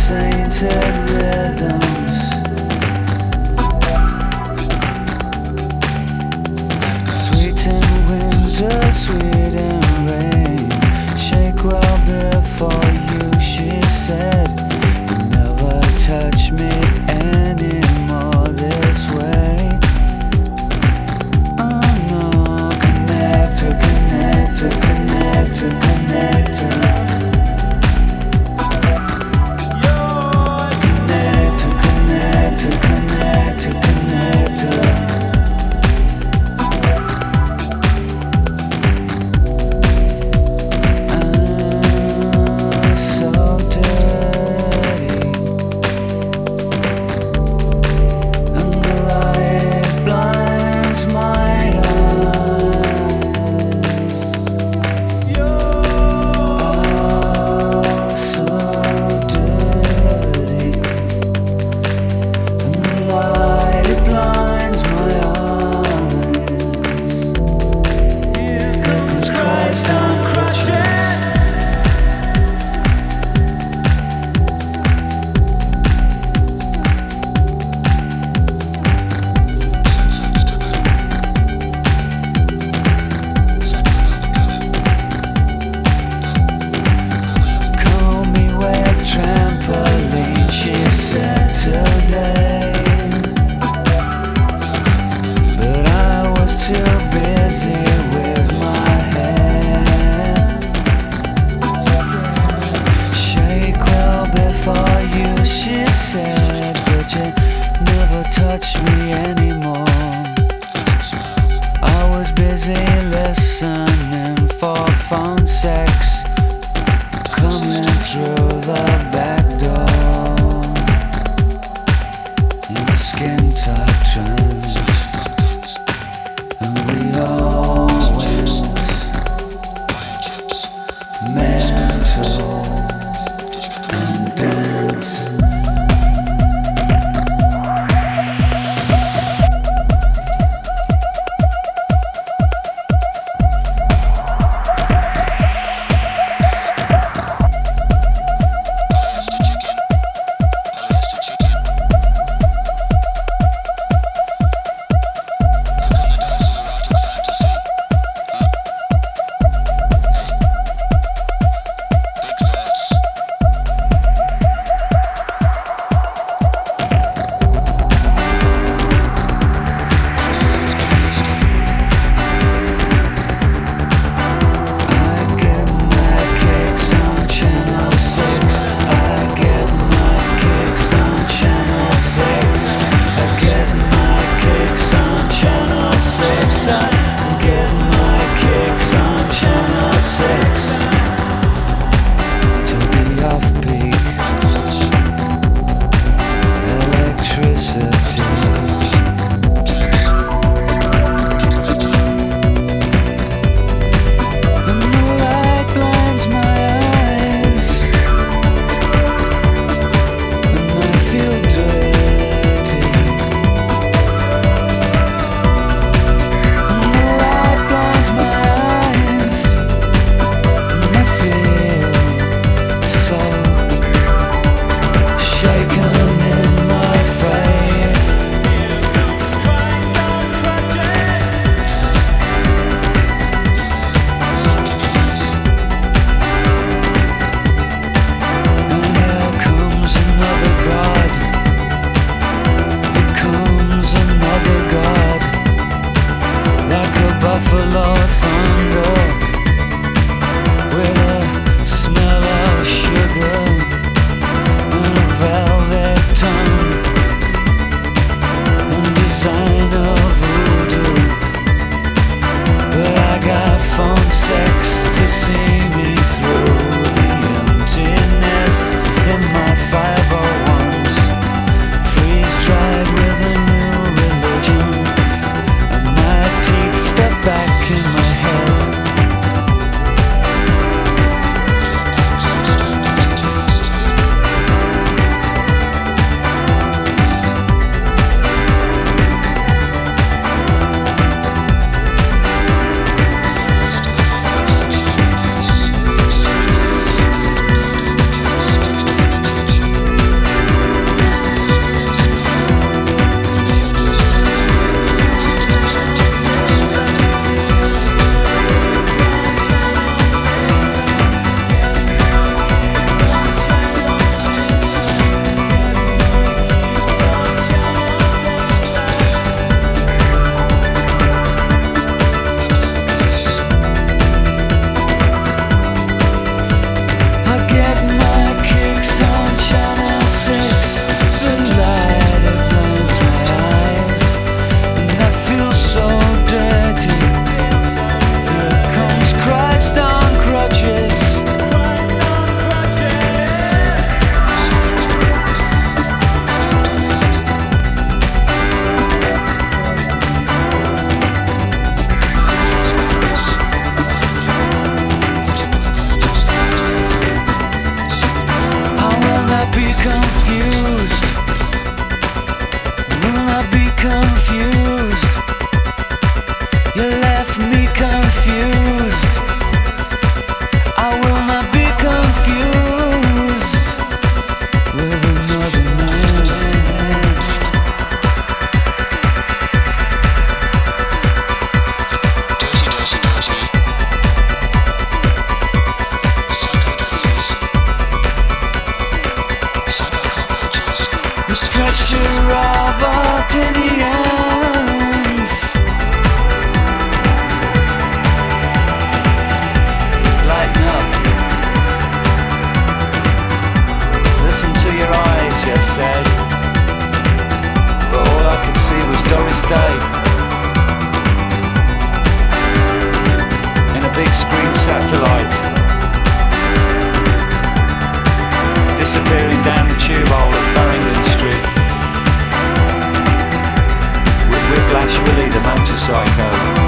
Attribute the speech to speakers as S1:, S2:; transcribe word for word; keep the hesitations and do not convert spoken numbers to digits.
S1: sainted rhythms, sweet in winter, sweet in rain. Shake well before you, she said. You never touch me anymore this way. Oh no, connect to connect to connect to connect to. Connect to connect to connect to connect to. Touch me anymore. I was busy listening for phone sex coming through the back door in a skin tight trance, and we all went mental and danced. confused. You left me confused. I will not be confused with another man.
S2: Dirty, dirty, dirty. Psycho daisies. Psycho cockroaches.
S1: The pressure of opinions. Lighten up. Listen to your eyes, you said. But all I could see was Doris Day in a big screen satellite, disappearing down the tube hole at Farringdon Street with Whiplash Willie the motorcycle.